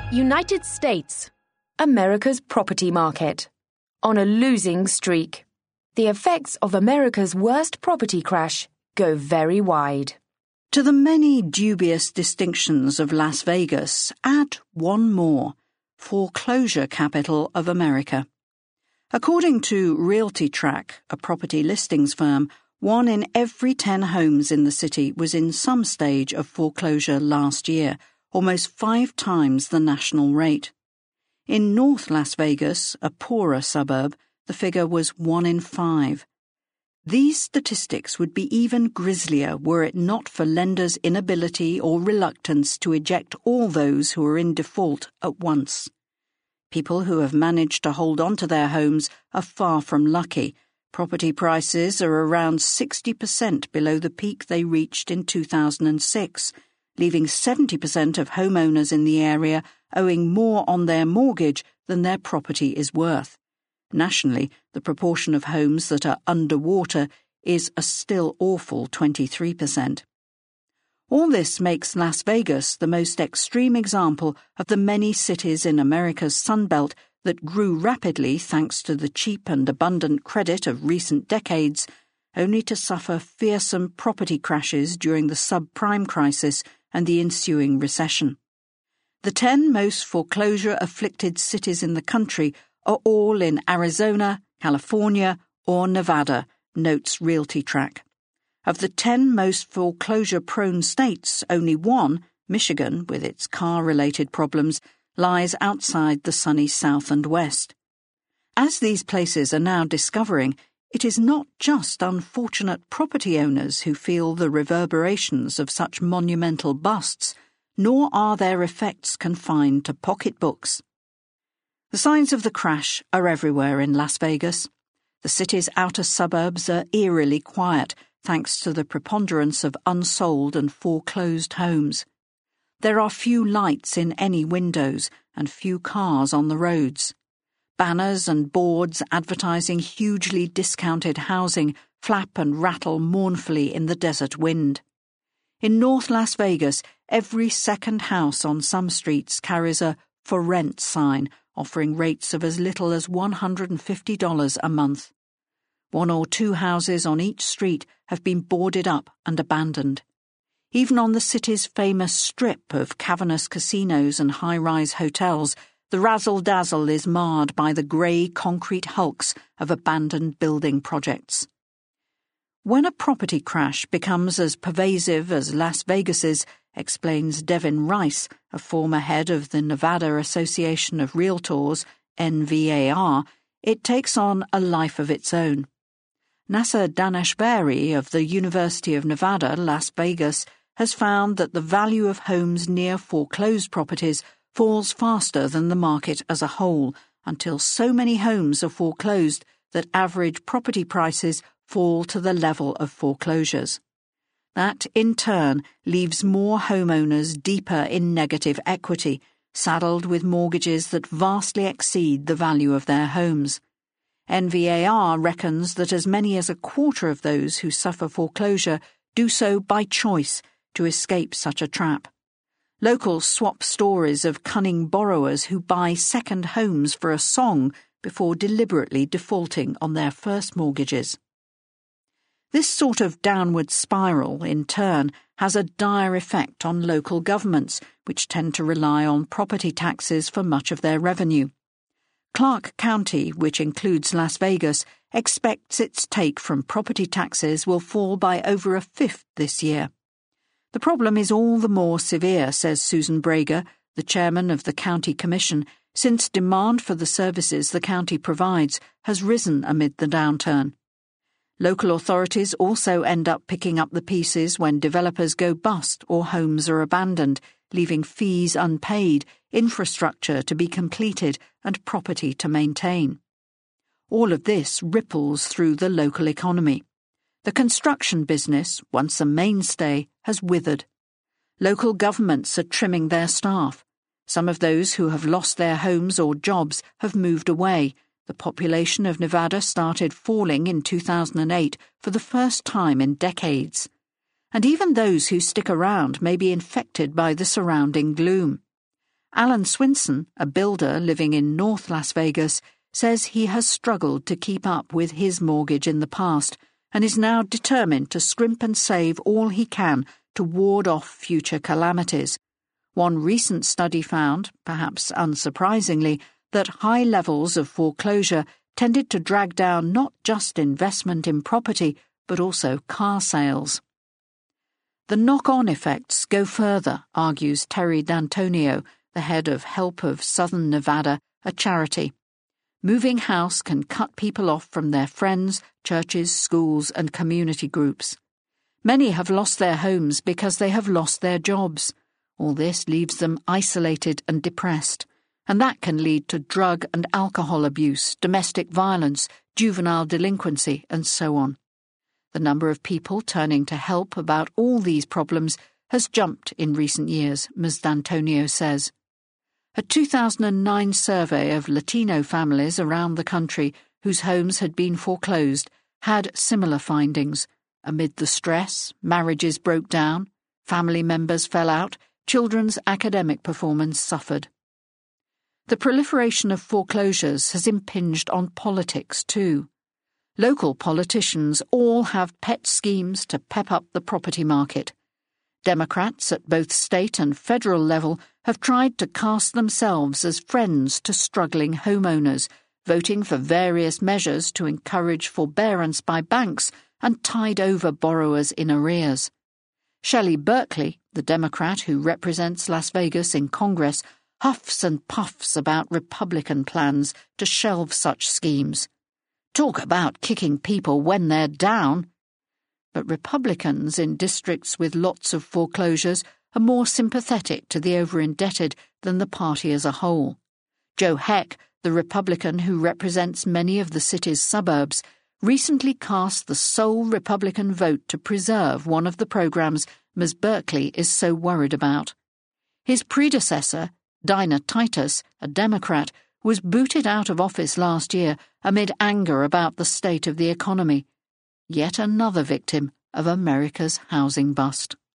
United States, America's property market, on a losing streak. The effects of America's worst property crash go very wide. To the many dubious distinctions of Las Vegas, add one more: foreclosure capital of America. According to RealtyTrack, a property listings firm, 1 in every 10 homes in the city was in some stage of foreclosure last year, almost 5 times the national rate. In North Las Vegas, a poorer suburb, the figure was 1 in 5. These statistics would be even grislier were it not for lenders' inability or reluctance to eject all those who are in default at once. People who have managed to hold on to their homes are far from lucky. Property prices are around 60% below the peak they reached in 2006, leaving 70% of homeowners in the area owing more on their mortgage than their property is worth. Nationally, the proportion of homes that are underwater is a still awful 23%. All this makes Las Vegas the most extreme example of the many cities in America's Sunbelt that grew rapidly thanks to the cheap and abundant credit of recent decades, only to suffer fearsome property crashes during the subprime crisis and the ensuing recession. The 10 most foreclosure-afflicted cities in the country are all in Arizona, California, or Nevada, notes RealtyTrack. Of the 10 most foreclosure-prone states, only one, Michigan, with its car-related problems, lies outside the sunny South and West. As these places are now discovering, it is not just unfortunate property owners who feel the reverberations of such monumental busts, nor are their effects confined to pocketbooks. The signs of the crash are everywhere in Las Vegas. The city's outer suburbs are eerily quiet, thanks to the preponderance of unsold and foreclosed homes. There are few lights in any windows and few cars on the roads. Banners and boards advertising hugely discounted housing flap and rattle mournfully in the desert wind. In North Las Vegas, every second house on some streets carries a "for rent" sign offering rates of as little as $150 a month. 1 or 2 houses on each street have been boarded up and abandoned. Even on the city's famous strip of cavernous casinos and high-rise hotels, the razzle-dazzle is marred by the grey concrete hulks of abandoned building projects. When a property crash becomes as pervasive as Las Vegas's, explains Devin Rice, a former head of the Nevada Association of Realtors, NVAR, it takes on a life of its own. Nasser Daneshbari of the University of Nevada, Las Vegas, has found that the value of homes near foreclosed properties falls faster than the market as a whole, until so many homes are foreclosed that average property prices fall to the level of foreclosures. That, in turn, leaves more homeowners deeper in negative equity, saddled with mortgages that vastly exceed the value of their homes. NVAR reckons that as many as a quarter of those who suffer foreclosure do so by choice to escape such a trap. Locals swap stories of cunning borrowers who buy second homes for a song before deliberately defaulting on their first mortgages. This sort of downward spiral, in turn, has a dire effect on local governments, which tend to rely on property taxes for much of their revenue. Clark County, which includes Las Vegas, expects its take from property taxes will fall by over a fifth this year. The problem is all the more severe, says Susan Brager, the chairman of the county commission, since demand for the services the county provides has risen amid the downturn. Local authorities also end up picking up the pieces when developers go bust or homes are abandoned, leaving fees unpaid, infrastructure to be completed, and property to maintain. All of this ripples through the local economy. The construction business, once a mainstay, has withered. Local governments are trimming their staff. Some of those who have lost their homes or jobs have moved away. The population of Nevada started falling in 2008 for the first time in decades. And even those who stick around may be infected by the surrounding gloom. Alan Swinson, a builder living in North Las Vegas, says he has struggled to keep up with his mortgage in the past and is now determined to scrimp and save all he can to ward off future calamities. One recent study found, perhaps unsurprisingly, that high levels of foreclosure tended to drag down not just investment in property, but also car sales. The knock-on effects go further, argues Terry D'Antonio, the head of Help of Southern Nevada, a charity. Moving house can cut people off from their friends, churches, schools, and community groups. Many have lost their homes because they have lost their jobs. All this leaves them isolated and depressed, and that can lead to drug and alcohol abuse, domestic violence, juvenile delinquency, and so on. The number of people turning to help about all these problems has jumped in recent years, Ms. D'Antonio says. A 2009 survey of Latino families around the country whose homes had been foreclosed had similar findings. Amid the stress, marriages broke down, family members fell out, children's academic performance suffered. The proliferation of foreclosures has impinged on politics too. Local politicians all have pet schemes to pep up the property market. Democrats at both state and federal level have tried to cast themselves as friends to struggling homeowners, voting for various measures to encourage forbearance by banks and tide over borrowers in arrears. Shelley Berkeley, the Democrat who represents Las Vegas in Congress, huffs and puffs about Republican plans to shelve such schemes. Talk about kicking people when they're down. But Republicans in districts with lots of foreclosures are more sympathetic to the over-indebted than the party as a whole. Joe Heck, the Republican who represents many of the city's suburbs, recently cast the sole Republican vote to preserve one of the programs Ms. Berkeley is so worried about. His predecessor, Dinah Titus, a Democrat, was booted out of office last year amid anger about the state of the economy. Yet another victim of America's housing bust.